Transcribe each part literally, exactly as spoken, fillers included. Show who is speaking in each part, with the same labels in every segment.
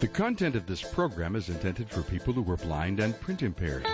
Speaker 1: The content of this program is intended for people who are blind and print impaired.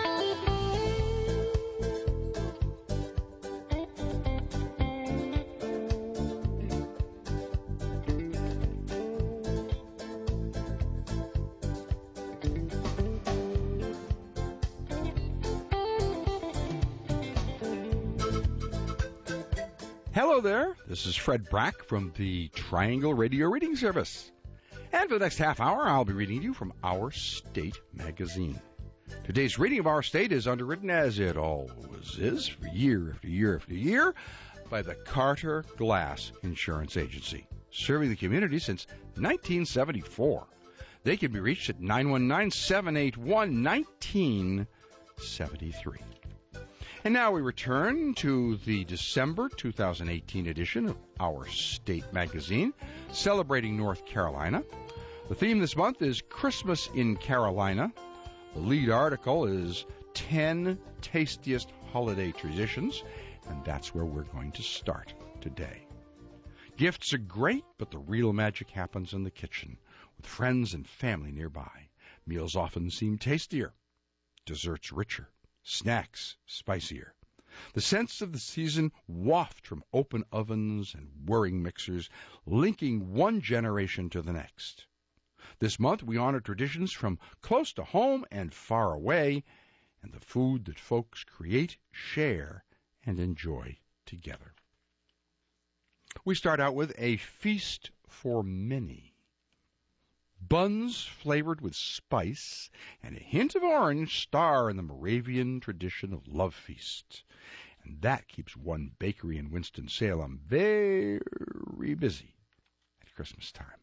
Speaker 1: Hello there, this is Fred Brack from the Triangle Radio Reading Service. And for the next half hour, I'll be reading to you from Our State magazine. Today's reading of Our State is underwritten, as it always is, for year after year after year, by the Carter Glass Insurance Agency, serving the community since nineteen seventy-four. They can be reached at nine one nine, seven eight one, one nine seven three. And now we return to the December two thousand eighteen edition of Our State magazine, celebrating North Carolina. The theme this month is Christmas in Carolina. The lead article is ten Tastiest Holiday Traditions, and that's where we're going to start today. Gifts are great, but the real magic happens in the kitchen, with friends and family nearby. Meals often seem tastier, desserts richer, snacks spicier. The scents of the season waft from open ovens and whirring mixers, linking one generation to the next. This month we honor traditions from close to home and far away, and the food that folks create, share, and enjoy together. We start out with a feast for many. Buns flavored with spice and a hint of orange star in the Moravian tradition of love feast. And that keeps one bakery in Winston-Salem very busy at Christmas time.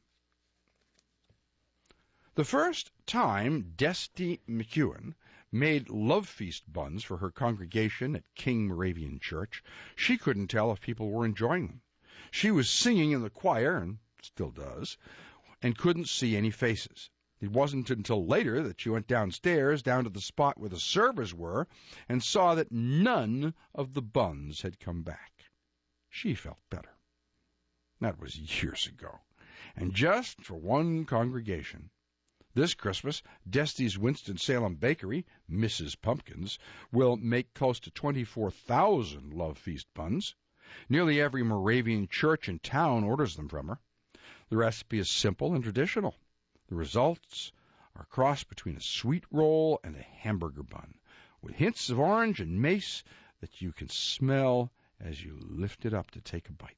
Speaker 1: The first time Desti McEwen made love feast buns for her congregation at King Moravian Church, she couldn't tell if people were enjoying them. She was singing in the choir, and still does, and couldn't see any faces. It wasn't until later that she went downstairs, down to the spot where the servers were, and saw that none of the buns had come back. She felt better. That was years ago, and just for one congregation. This Christmas, Desti's Winston-Salem Bakery, Missus Pumpkins, will make close to twenty-four thousand love feast buns. Nearly every Moravian church in town orders them from her. The recipe is simple and traditional. The results are a cross between a sweet roll and a hamburger bun, with hints of orange and mace that you can smell as you lift it up to take a bite.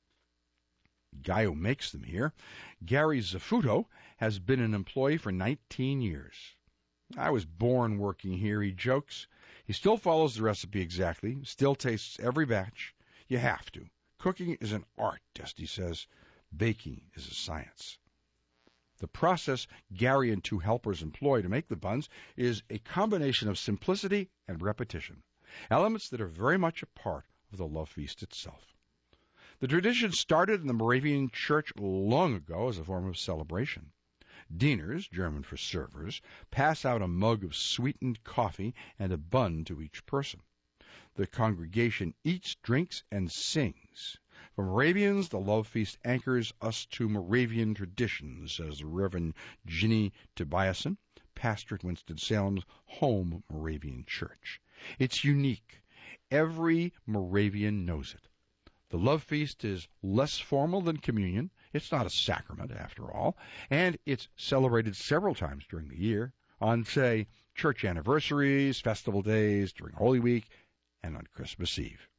Speaker 1: Guy who makes them here, Gary Zafuto, has been an employee for nineteen years. I was born working here, he jokes. He still follows the recipe exactly, still tastes every batch. You have to. Cooking is an art, Desti says. Baking is a science. The process Gary and two helpers employ to make the buns is a combination of simplicity and repetition, elements that are very much a part of the love feast itself. The tradition started in the Moravian Church long ago as a form of celebration. Dieners, German for servers, pass out a mug of sweetened coffee and a bun to each person. The congregation eats, drinks, and sings. For Moravians, the love feast anchors us to Moravian traditions, says the Reverend Ginny Tobiasen, pastor at Winston-Salem's home Moravian church. It's unique. Every Moravian knows it. The love feast is less formal than communion. It's not a sacrament, after all, and it's celebrated several times during the year, on, say, church anniversaries, festival days, during Holy Week, and on Christmas Eve.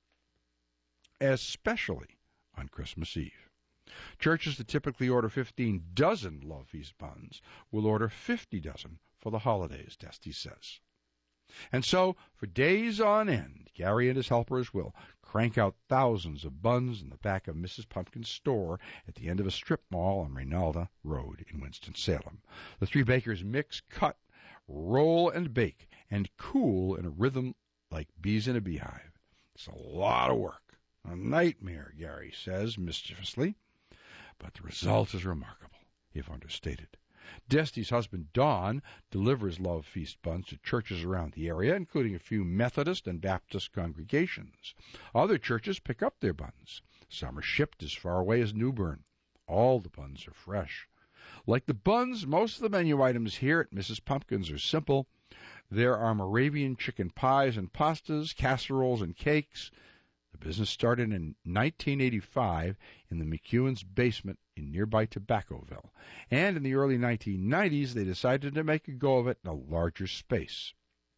Speaker 1: Especially on Christmas Eve. Churches that typically order fifteen dozen love feast buns will order fifty dozen for the holidays, Desti says. And so, for days on end, Gary and his helpers will crank out thousands of buns in the back of Missus Pumpkin's store at the end of a strip mall on Reynalda Road in Winston-Salem. The three bakers mix, cut, roll, and bake, and cool in a rhythm like bees in a beehive. It's a lot of work. A nightmare, Gary says mischievously. But the result is remarkable, if understated. Desti's husband, Don, delivers love feast buns to churches around the area, including a few Methodist and Baptist congregations. Other churches pick up their buns. Some are shipped as far away as New Bern. All the buns are fresh. Like the buns, most of the menu items here at Missus Pumpkin's are simple. There are Moravian chicken pies and pastas, casseroles and cakes. The business started in nineteen eighty-five in the McEwen's basement in nearby Tobaccoville, and in the early nineteen nineties they decided to make a go of it in a larger space.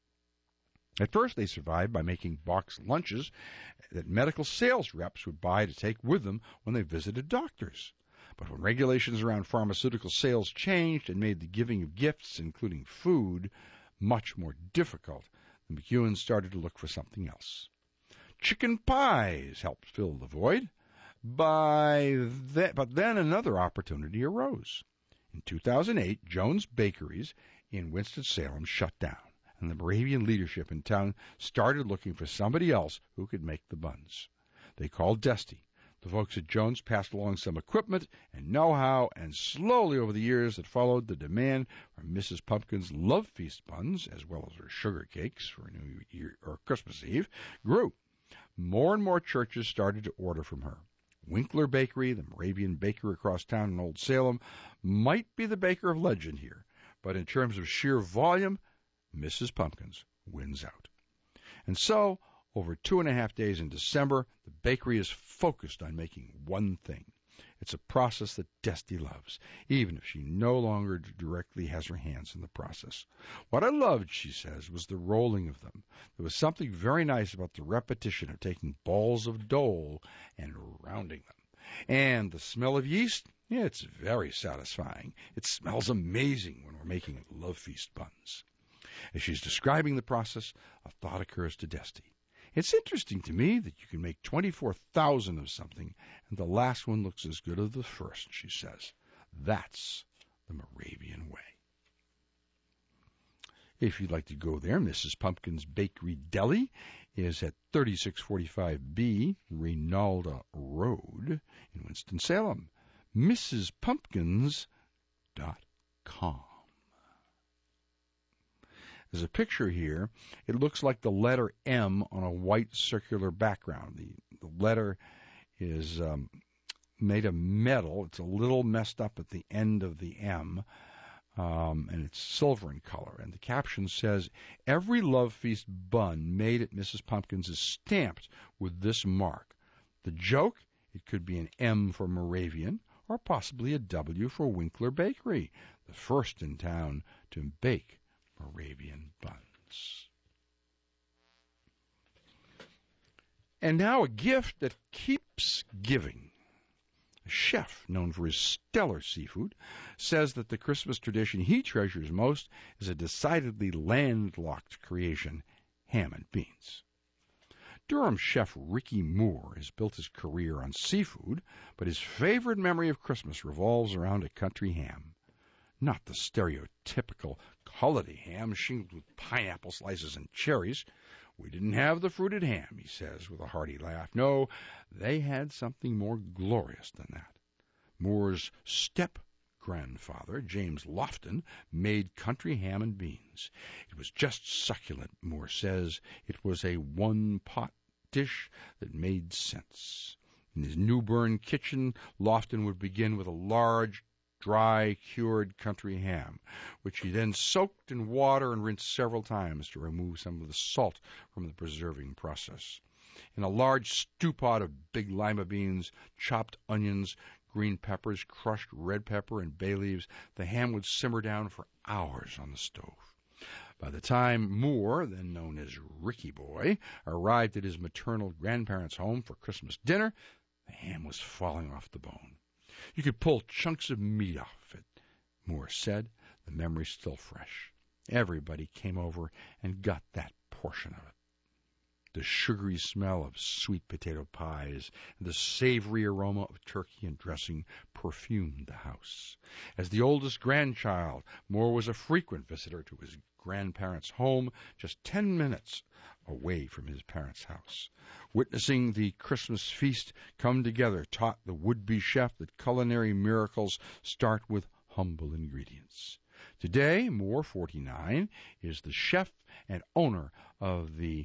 Speaker 1: At first they survived by making box lunches that medical sales reps would buy to take with them when they visited doctors. But when regulations around pharmaceutical sales changed and made the giving of gifts, including food, much more difficult, the McEwens started to look for something else. Chicken pies helped fill the void. By the, but then another opportunity arose. In two thousand eight, Jones Bakeries in Winston-Salem shut down, and the Moravian leadership in town started looking for somebody else who could make the buns. They called Desty. The folks at Jones passed along some equipment and know-how, and slowly over the years that followed, the demand for Missus Pumpkin's Love Feast buns, as well as her sugar cakes for New Year or Christmas Eve, grew. More and more churches started to order from her. Winkler Bakery, the Moravian baker across town in Old Salem, might be the baker of legend here, but in terms of sheer volume, Missus Pumpkin's wins out. And so, over two and a half days in December, the bakery is focused on making one thing. It's a process that Desty loves, even if she no longer directly has her hands in the process. What I loved, she says, was the rolling of them. There was something very nice about the repetition of taking balls of dough and rounding them. And the smell of yeast, yeah, it's very satisfying. It smells amazing when we're making Love Feast buns. As she's describing the process, a thought occurs to Desty. It's interesting to me that you can make twenty-four thousand of something, and the last one looks as good as the first, she says. That's the Moravian way. If you'd like to go there, Missus Pumpkin's Bakery Deli is at thirty-six forty-five B Reynalda Road in Winston-Salem. Missus Pumpkins dot com. There's a picture here. It looks like the letter M on a white circular background. The, the letter is um, made of metal. It's a little messed up at the end of the M, um, and it's silver in color. And the caption says, "Every Love Feast bun made at Missus Pumpkin's is stamped with this mark." The joke? It could be an M for Moravian, or possibly a W for Winkler Bakery, the first in town to bake Moravian buns. And now a gift that keeps giving. A chef known for his stellar seafood says that the Christmas tradition he treasures most is a decidedly landlocked creation, ham and beans. Durham chef Ricky Moore has built his career on seafood, but his favorite memory of Christmas revolves around a country ham. Not the stereotypical holiday ham shingled with pineapple slices and cherries. We didn't have the fruited ham, he says with a hearty laugh. No, they had something more glorious than that. Moore's step-grandfather, James Lofton, made country ham and beans. It was just succulent, Moore says. It was a one-pot dish that made sense. In his Newburn kitchen, Lofton would begin with a large, dry, cured country ham, which he then soaked in water and rinsed several times to remove some of the salt from the preserving process. In a large stew pot of big lima beans, chopped onions, green peppers, crushed red pepper, and bay leaves, the ham would simmer down for hours on the stove. By the time Moore, then known as Ricky Boy, arrived at his maternal grandparents' home for Christmas dinner, the ham was falling off the bone. You could pull chunks of meat off it, Moore said, the memory still fresh. Everybody came over and got that portion of it. The sugary smell of sweet potato pies and the savory aroma of turkey and dressing perfumed the house. As the oldest grandchild, Moore was a frequent visitor to his grandparents' home, just ten minutes away from his parents' house. Witnessing the Christmas feast come together taught the would-be chef that culinary miracles start with humble ingredients. Today, Moore, forty-nine, is the chef and owner of the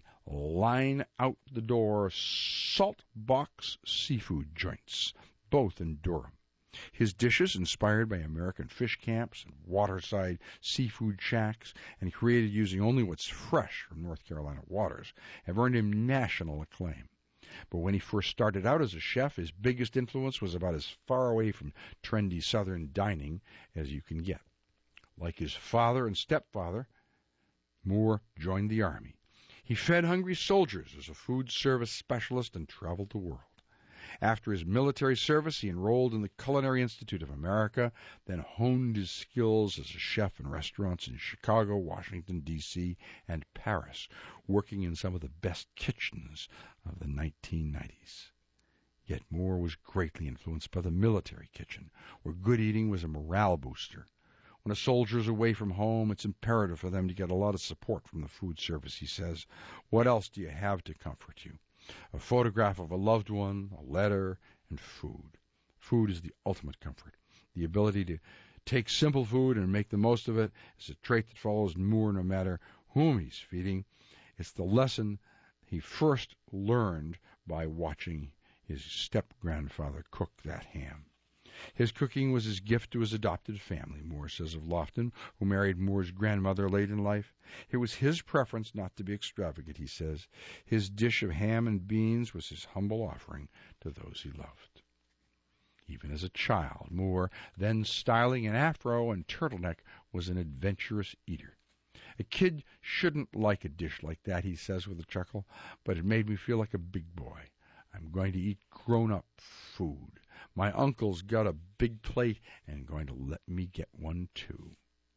Speaker 1: line-out-the-door Salt Box seafood joints, both in Durham. His dishes, inspired by American fish camps and waterside seafood shacks and created using only what's fresh from North Carolina waters, have earned him national acclaim. But when he first started out as a chef, his biggest influence was about as far away from trendy Southern dining as you can get. Like his father and stepfather, Moore joined the Army. He fed hungry soldiers as a food service specialist and traveled the world. After his military service, he enrolled in the Culinary Institute of America, then honed his skills as a chef in restaurants in Chicago, Washington, D C, and Paris, working in some of the best kitchens of the nineteen nineties. Yet Moore was greatly influenced by the military kitchen, where good eating was a morale booster. When a soldier is away from home, it's imperative for them to get a lot of support from the food service, he says. What else do you have to comfort you? A photograph of a loved one, a letter, and food. Food is the ultimate comfort. The ability to take simple food and make the most of it is a trait that follows Moore no matter whom he's feeding. It's the lesson he first learned by watching his step-grandfather cook that ham. His cooking was his gift to his adopted family, Moore says of Lofton, who married Moore's grandmother late in life. It was his preference not to be extravagant, he says. His dish of ham and beans was his humble offering to those he loved. Even as a child, Moore, then styling an afro and turtleneck, was an adventurous eater. A kid shouldn't like a dish like that, he says with a chuckle, but it made me feel like a big boy. I'm going to eat grown-up food. My uncle's got a big plate and going to let me get one too.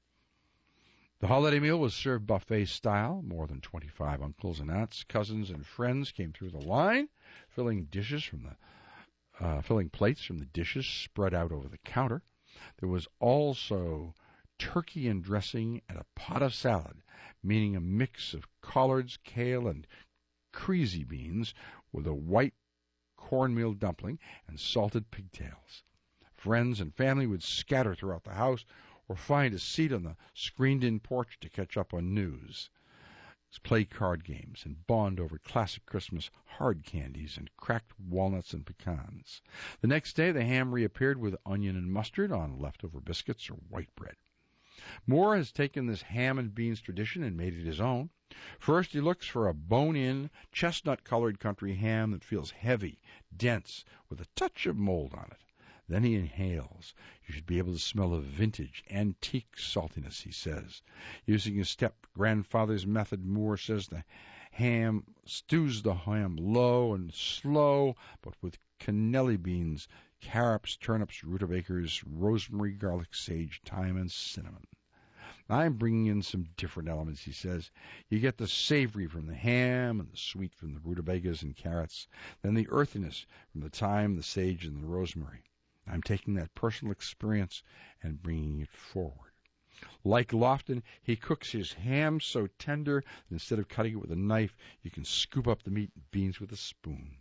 Speaker 1: The holiday meal was served buffet style. More than twenty-five uncles and aunts, cousins, and friends came through the line, filling dishes from the uh, filling plates from the dishes spread out over the counter. There was also turkey and dressing and a pot of salad, meaning a mix of collards, kale, and crazy beans with a white cornmeal dumpling and salted pigtails. Friends and family would scatter throughout the house or find a seat on the screened-in porch to catch up on news. Play card games and bond over classic Christmas hard candies and cracked walnuts and pecans. The next day, the ham reappeared with onion and mustard on leftover biscuits or white bread. Moore has taken this ham and beans tradition and made it his own. First, he looks for a bone-in, chestnut-colored country ham that feels heavy, dense, with a touch of mold on it. Then he inhales. You should be able to smell a vintage, antique saltiness, he says. Using his step-grandfather's method, Moore says the ham stews the ham low and slow, but with cannelli beans, carrots, turnips, rutabagas, rosemary, garlic, sage, thyme, and cinnamon. I'm bringing in some different elements, he says. You get the savory from the ham and the sweet from the rutabagas and carrots, then the earthiness from the thyme, the sage, and the rosemary. I'm taking that personal experience and bringing it forward. Like Lofton, he cooks his ham so tender that instead of cutting it with a knife, you can scoop up the meat and beans with a spoon.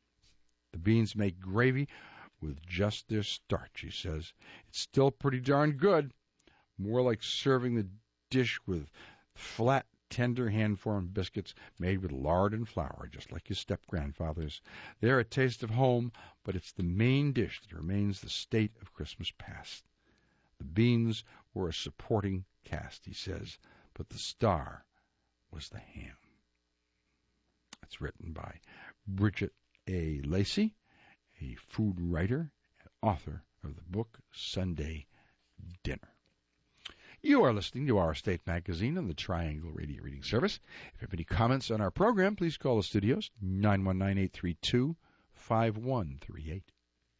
Speaker 1: The beans make gravy with just their starch, he says. It's still pretty darn good. More like serving the dish with flat, tender, hand-formed biscuits made with lard and flour, just like his step-grandfather's. They're a taste of home, but it's the main dish that remains the state of Christmas past. The beans were a supporting cast, he says, but the star was the ham. It's written by Bridget A. Lacey, a food writer and author of the book Sunday Dinner. You are listening to Our State Magazine on the Triangle Radio Reading Service. If you have any comments on our program, please call the studios, nine one nine, eight three two, five one three eight.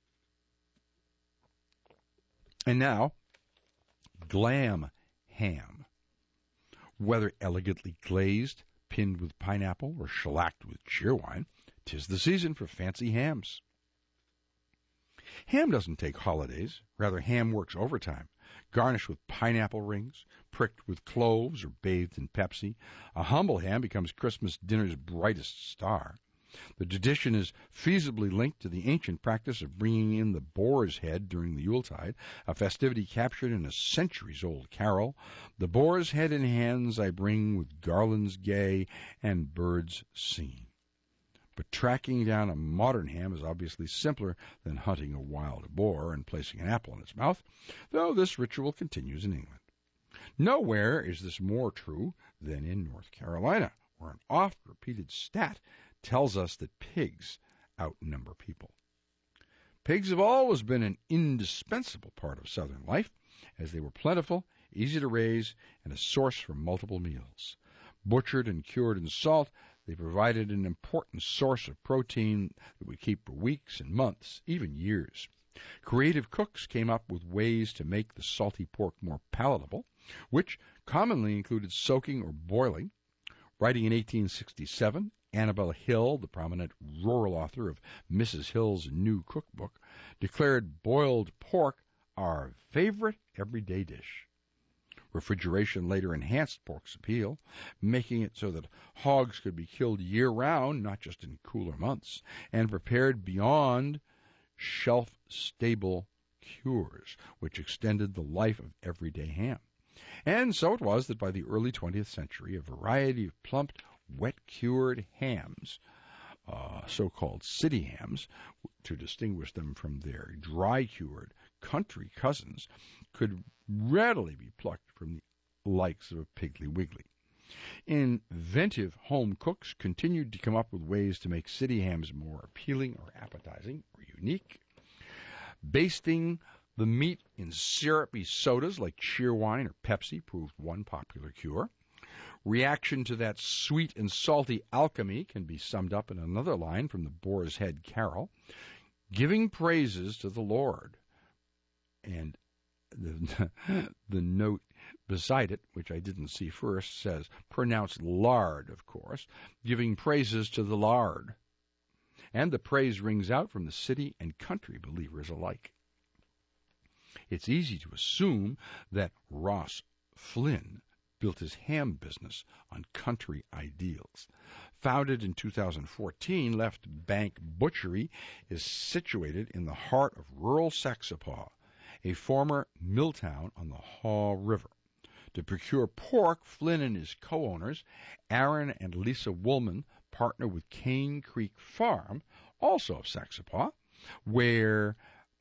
Speaker 1: And now, glam ham. Whether elegantly glazed, pinned with pineapple, or shellacked with cheerwine, 'tis the season for fancy hams. Ham doesn't take holidays. Rather, ham works overtime. Garnished with pineapple rings, pricked with cloves, or bathed in Pepsi, a humble ham becomes Christmas dinner's brightest star. The tradition is feasibly linked to the ancient practice of bringing in the boar's head during the Yuletide, a festivity captured in a centuries-old carol. The boar's head in hands I bring with garlands gay and birds singing. But tracking down a modern ham is obviously simpler than hunting a wild boar and placing an apple in its mouth, though this ritual continues in England. Nowhere is this more true than in North Carolina, where an oft-repeated stat tells us that pigs outnumber people. Pigs have always been an indispensable part of Southern life, as they were plentiful, easy to raise, and a source for multiple meals. Butchered and cured in salt, they provided an important source of protein that would keep for weeks and months, even years. Creative cooks came up with ways to make the salty pork more palatable, which commonly included soaking or boiling. Writing in eighteen sixty-seven, Annabel Hill, the prominent rural author of Missus Hill's New Cookbook, declared boiled pork our favorite everyday dish. Refrigeration later enhanced pork's appeal, making it so that hogs could be killed year-round, not just in cooler months, and prepared beyond shelf-stable cures, which extended the life of everyday ham. And so it was that by the early twentieth century, a variety of plumped, wet-cured hams, uh, so-called city hams, to distinguish them from their dry-cured country cousins, could readily be plucked from the likes of a Piggly Wiggly. Inventive home cooks continued to come up with ways to make city hams more appealing or appetizing or unique. Basting the meat in syrupy sodas like Cheerwine or Pepsi proved one popular cure. Reaction to that sweet and salty alchemy can be summed up in another line from the Boar's Head Carol, giving praises to the Lord. And the, the note beside it, which I didn't see first, says, pronounced lard, of course, giving praises to the Lord. And the praise rings out from the city and country believers alike. It's easy to assume that Ross Flynn built his ham business on country ideals. Founded in two thousand fourteen, Left Bank Butchery is situated in the heart of rural Saxapaw, a former mill town on the Haw River. To procure pork, Flynn and his co-owners, Aaron and Lisa Woolman, partner with Cane Creek Farm, also of Saxapaw, where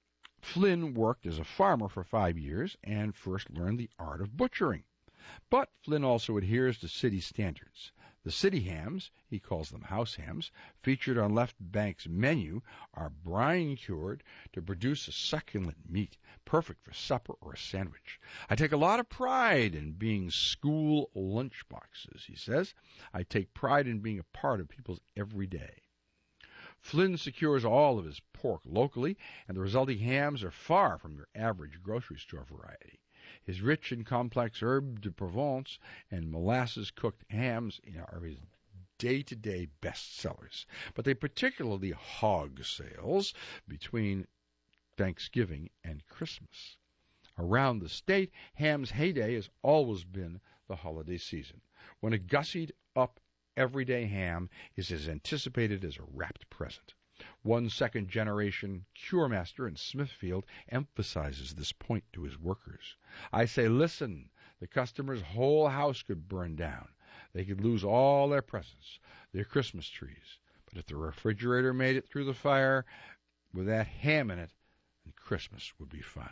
Speaker 1: Flynn worked as a farmer for five years and first learned the art of butchering. But Flynn also adheres to city standards. The city hams, he calls them house hams, featured on Left Bank's menu are brine-cured to produce a succulent meat, perfect for supper or a sandwich. I take a lot of pride in being school lunchboxes, he says. I take pride in being a part of people's everyday. Flynn secures all of his pork locally, and the resulting hams are far from your average grocery store variety. His rich and complex herb de Provence and molasses-cooked hams are his day-to-day bestsellers, but they particularly hog sales between Thanksgiving and Christmas. Around the state, ham's heyday has always been the holiday season, when a gussied-up everyday ham is as anticipated as a wrapped present. One second-generation cure master in Smithfield emphasizes this point to his workers. I say, listen, the customer's whole house could burn down. They could lose all their presents, their Christmas trees. But if the refrigerator made it through the fire with that ham in it, then Christmas would be fine.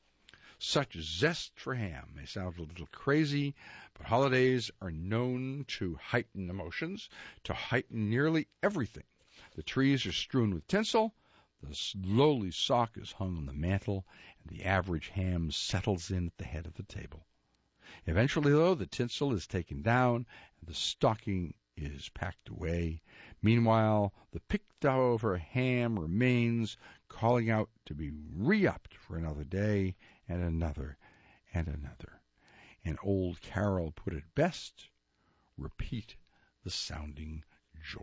Speaker 1: Such zest for ham may sound a little crazy, but holidays are known to heighten emotions, to heighten nearly everything. The trees are strewn with tinsel, the lowly sock is hung on the mantel, and the average ham settles in at the head of the table. Eventually, though, the tinsel is taken down, and the stocking is packed away. Meanwhile, the picked-over ham remains, calling out to be re-upped for another day, and another, and another. And old Carol put it best, repeat the sounding joy.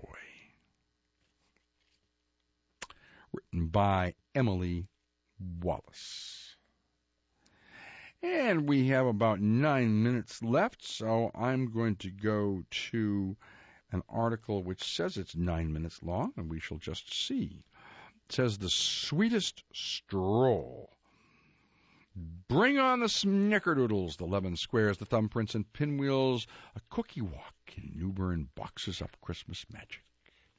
Speaker 1: Written by Emily Wallace. And we have about nine minutes left, so I'm going to go to an article which says it's nine minutes long, and we shall just see. It says, The Sweetest Stroll. Bring on the snickerdoodles, the lemon squares, the thumbprints and pinwheels, a cookie walk in Newbern boxes up Christmas magic.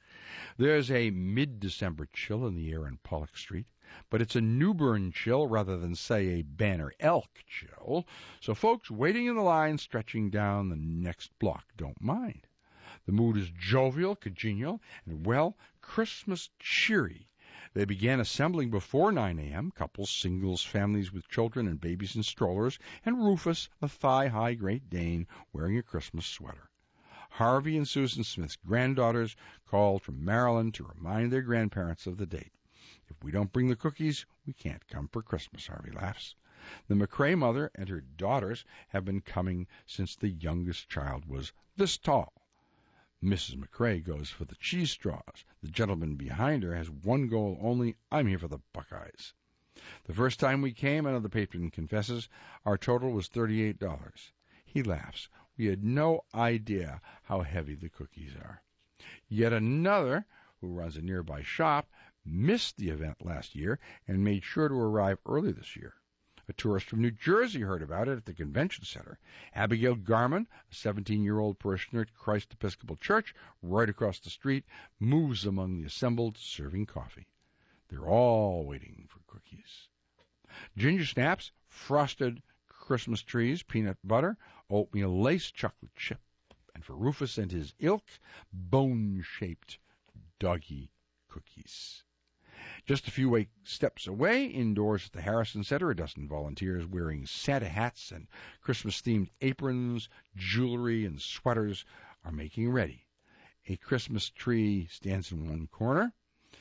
Speaker 1: There's a mid-December chill in the air on Pollock Street, but it's a Newbern chill rather than, say, a Banner Elk chill, so folks waiting in the line stretching down the next block don't mind. The mood is jovial, congenial, and, well, Christmas cheery. They began assembling before nine a.m., couples, singles, families with children and babies in strollers, and Rufus, a thigh-high Great Dane, wearing a Christmas sweater. Harvey and Susan Smith's granddaughters called from Maryland to remind their grandparents of the date. If we don't bring the cookies, we can't come for Christmas, Harvey laughs. The McCrae mother and her daughters have been coming since the youngest child was this tall. Missus McCrae goes for the cheese straws. The gentleman behind her has one goal only: I'm here for the Buckeyes. The first time we came, another patron confesses, our total was thirty-eight dollars. He laughs. We had no idea how heavy the cookies are. Yet another, who runs a nearby shop, missed the event last year and made sure to arrive early this year. A tourist from New Jersey heard about it at the convention center. Abigail Garman, a seventeen-year-old parishioner at Christ Episcopal Church, right across the street, moves among the assembled, serving coffee. They're all waiting for cookies. Ginger snaps, frosted Christmas trees, peanut butter, oatmeal lace, chocolate chip, and for Rufus and his ilk, bone-shaped doggy cookies. Just a few steps away, indoors at the Harrison Center, a dozen volunteers wearing Santa hats and Christmas-themed aprons, jewelry, and sweaters are making ready. A Christmas tree stands in one corner.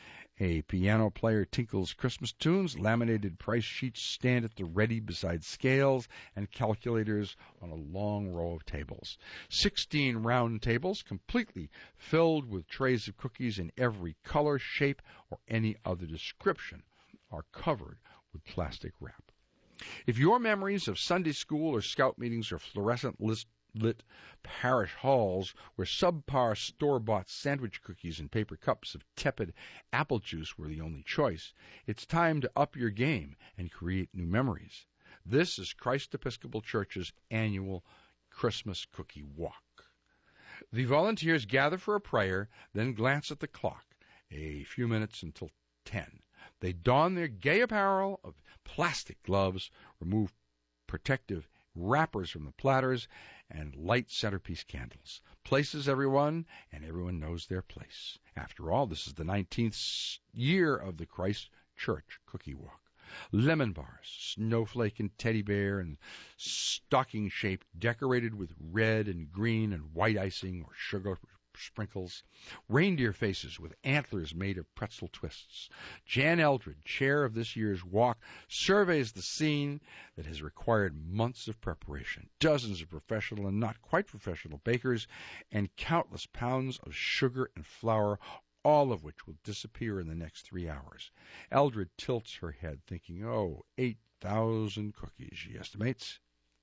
Speaker 1: A piano player tinkles Christmas tunes. Laminated price sheets stand at the ready beside scales and calculators on a long row of tables. Sixteen round tables, completely filled with trays of cookies in every color, shape, or any other description, are covered with plastic wrap. If your memories of Sunday school or scout meetings or fluorescent list lit parish halls where subpar store-bought sandwich cookies and paper cups of tepid apple juice were the only choice, it's time to up your game and create new memories. This is Christ Episcopal Church's annual Christmas Cookie Walk. The volunteers gather for a prayer, then glance at the clock. A few minutes until ten. They don their gay apparel of plastic gloves, remove protective wrappers from the platters, and light centerpiece candles. Places everyone, and everyone knows their place. After all, this is the nineteenth year of the Christ Church Cookie Walk. Lemon bars, snowflake and teddy bear, and stocking shape decorated with red and green and white icing or sugar sprinkles. Reindeer faces with antlers made of pretzel twists. Jan Eldred, chair of this year's walk, surveys the scene that has required months of preparation, dozens of professional and not quite professional bakers, and countless pounds of sugar and flour, all of which will disappear in the next three hours. Eldred tilts her head, thinking, oh, eight thousand cookies, she estimates.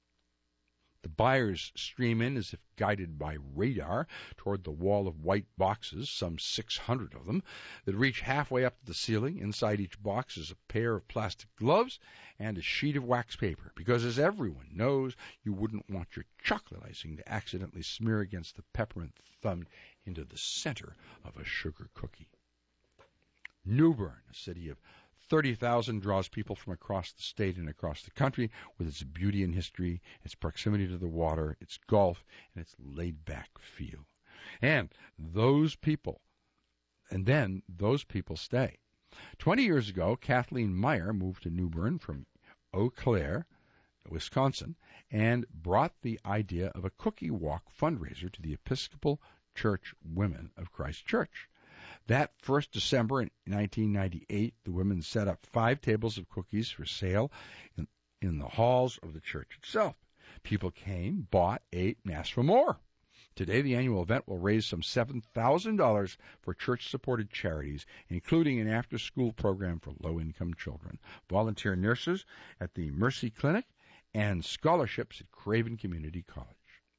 Speaker 1: The buyers stream in as if guided by radar toward the wall of white boxes, some six hundred of them, that reach halfway up to the ceiling. Inside each box is a pair of plastic gloves and a sheet of wax paper, because as everyone knows, you wouldn't want your chocolate icing to accidentally smear against the peppermint thumbed into the center of a sugar cookie. Newbern, a city of thirty thousand, draws people from across the state and across the country with its beauty and history, its proximity to the water, its golf, and its laid-back feel. And those people, and then those people stay. Twenty years ago, Kathleen Meyer moved to Newbern from Eau Claire, Wisconsin, and brought the idea of a cookie walk fundraiser to the Episcopal Church Women of Christ Church. That first December in nineteen ninety-eight, the women set up five tables of cookies for sale in, in the halls of the church itself. People came, bought, ate, and asked for more. Today, the annual event will raise some seven thousand dollars for church-supported charities, including an after-school program for low-income children, volunteer nurses at the Mercy Clinic, and scholarships at Craven Community College.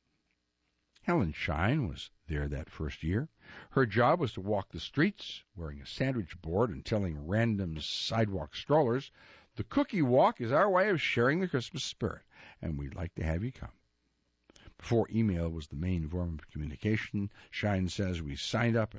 Speaker 1: Helen Shine was there that first year. Her job was to walk the streets, wearing a sandwich board and telling random sidewalk strollers, the cookie walk is our way of sharing the Christmas spirit, and we'd like to have you come. Before email was the main form of communication, Shine says we signed up and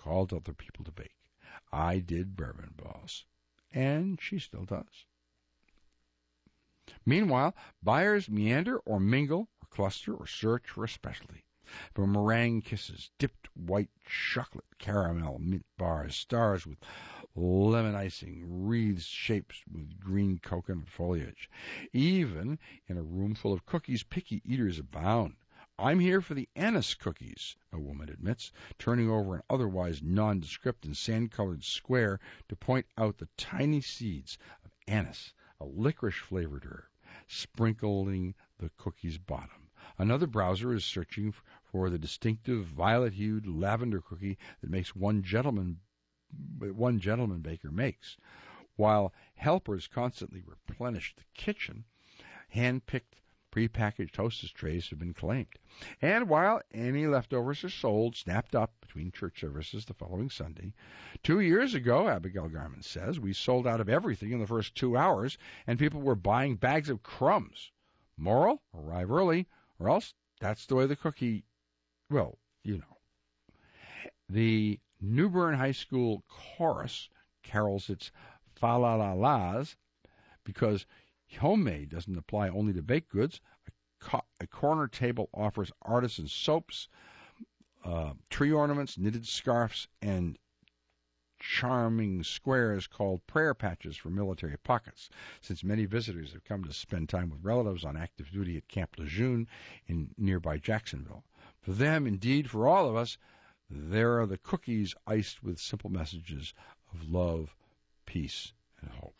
Speaker 1: called other people to bake. I did bourbon balls, and she still does. Meanwhile, buyers meander or mingle or cluster or search for a specialty. From meringue kisses, dipped white chocolate, caramel, mint bars, stars with lemon icing, wreaths shaped with green coconut foliage. Even in a room full of cookies, picky eaters abound. I'm here for the anise cookies, a woman admits, turning over an otherwise nondescript and sand-colored square to point out the tiny seeds of anise, a licorice-flavored herb, sprinkling the cookie's bottom. Another browser is searching for the distinctive violet-hued lavender cookie that makes one gentleman, one gentleman baker makes, while helpers constantly replenish the kitchen. Hand-picked prepackaged Hostess trays have been claimed. And while any leftovers are sold, snapped up between church services the following Sunday, two years ago, Abigail Garman says, we sold out of everything in the first two hours, and people were buying bags of crumbs. Moral, arrive early, or else that's the way the cookie, well, you know. The New Bern High School chorus carols its fa-la-la-las because homemade doesn't apply only to baked goods. A, co- a corner table offers artisan soaps, uh, tree ornaments, knitted scarves, and charming squares called prayer patches for military pockets, since many visitors have come to spend time with relatives on active duty at Camp Lejeune in nearby Jacksonville. For them, indeed, for all of us, there are the cookies iced with simple messages of love, peace, and hope.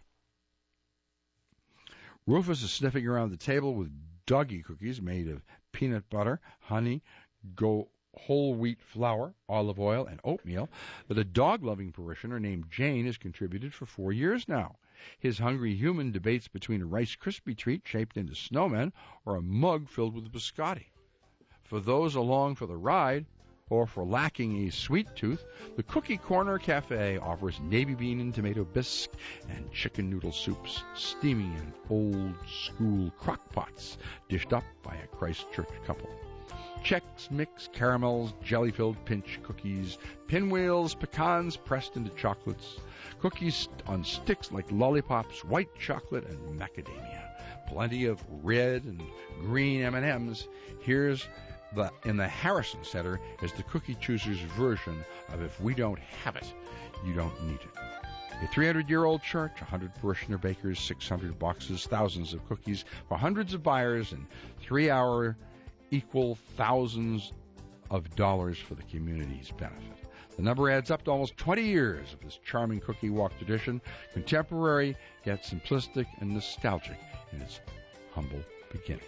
Speaker 1: Rufus is sniffing around the table with doggy cookies made of peanut butter, honey, go whole wheat flour, olive oil, and oatmeal that a dog-loving parishioner named Jane has contributed for four years now. His hungry human debates between a Rice Krispie treat shaped into snowmen or a mug filled with biscotti. For those along for the ride, or for lacking a sweet tooth, the Cookie Corner Cafe offers navy bean and tomato bisque and chicken noodle soups, steaming in old-school crock pots, dished up by a Christchurch couple. Chex Mix, caramels, jelly-filled pinch cookies, pinwheels, pecans pressed into chocolates, cookies on sticks like lollipops, white chocolate, and macadamia. Plenty of red and green M and M's. Here's the in the Harrison Center is the Cookie Chooser's version of if we don't have it, you don't need it. A three hundred year old church, one hundred parishioner bakers, six hundred boxes, thousands of cookies for hundreds of buyers, and three-hour equal thousands of dollars for the community's benefit. The number adds up to almost twenty years of this charming cookie walk tradition, contemporary yet simplistic and nostalgic in its humble beginnings.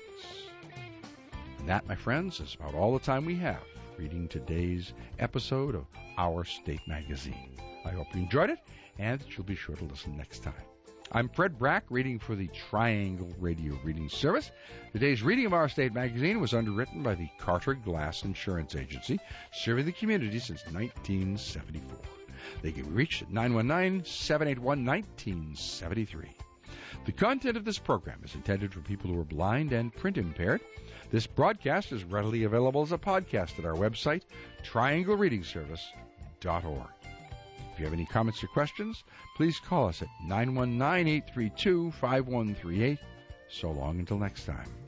Speaker 1: And that, my friends, is about all the time we have reading today's episode of Our State Magazine. I hope you enjoyed it, and that you'll be sure to listen next time. I'm Fred Brack, reading for the Triangle Radio Reading Service. Today's reading of Our State Magazine was underwritten by the Carter Glass Insurance Agency, serving the community since nineteen seventy-four. They can be reached at nine one nine, seven eight one, one nine seven three. The content of this program is intended for people who are blind and print impaired. This broadcast is readily available as a podcast at our website, triangle reading service dot org. If you have any comments or questions, please call us at nine one nine, eight three two, five one three eight. So long until next time.